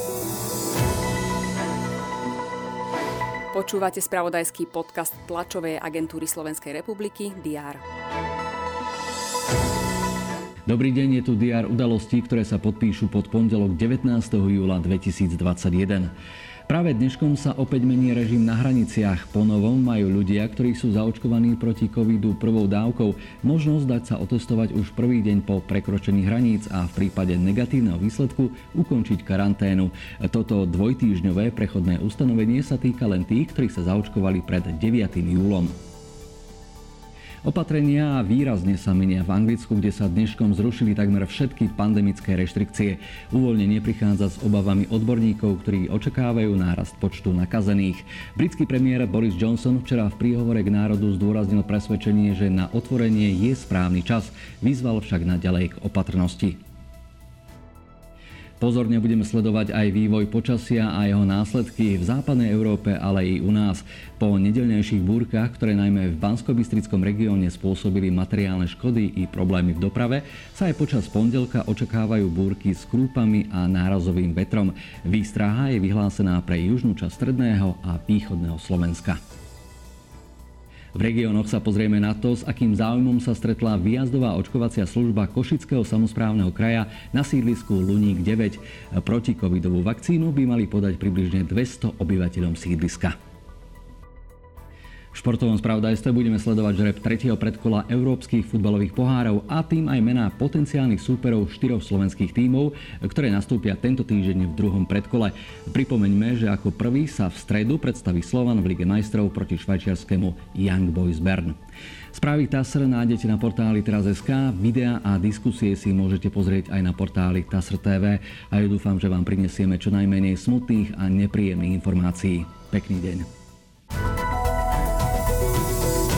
Počúvate spravodajský podcast tlačovej agentúry Slovenskej republiky DR. Dobrý deň, je tu DR udalostí, ktoré sa podpíšu pod pondelok 19. júla 2021. Práve dneškom sa opäť mení režim na hraniciach. Ponovom majú ľudia, ktorí sú zaočkovaní proti covidu prvou dávkou, možnosť dať sa otestovať už prvý deň po prekročení hraníc a v prípade negatívneho výsledku ukončiť karanténu. Toto dvojtýždňové prechodné ustanovenie sa týka len tých, ktorí sa zaočkovali pred 9. júlom. Opatrenia výrazne sa menia v Anglicku, kde sa dneškom zrušili takmer všetky pandemické reštrikcie. Uvoľnenie prichádza s obavami odborníkov, ktorí očakávajú nárast počtu nakazených. Britský premiér Boris Johnson včera v príhovore k národu zdôraznil presvedčenie, že na otvorenie je správny čas. Vyzval však naďalej k opatrnosti. Pozorne budeme sledovať aj vývoj počasia a jeho následky v západnej Európe, ale i u nás. Po nedeľnejších búrkach, ktoré najmä v Banskobystrickom regióne spôsobili materiálne škody i problémy v doprave, sa aj počas pondelka očakávajú búrky s krúpami a nárazovým vetrom. Výstraha je vyhlásená pre južnú časť stredného a východného Slovenska. V regiónoch sa pozrieme na to, s akým záujmom sa stretla výjazdová očkovacia služba Košického samosprávneho kraja na sídlisku Luník 9. Protikovidovú vakcínu by mali podať približne 200 obyvateľom sídliska. V športovom spravodajstve budeme sledovať žreb 3. predkola európskych futbalových pohárov a tým aj mená potenciálnych súperov 4 slovenských tímov, ktoré nastúpia tento týždeň v druhom predkole. Pripomeňme, že ako prvý sa v stredu predstaví Slovan v Lige majstrov proti švajčiarskému Young Boys Bern. Správy TASR nájdete na portáli teraz.sk, videá a diskusie si môžete pozrieť aj na portáli TASR.tv a ja dúfam, že vám prinesieme čo najmenej smutných a nepríjemných informácií. Pekný deň.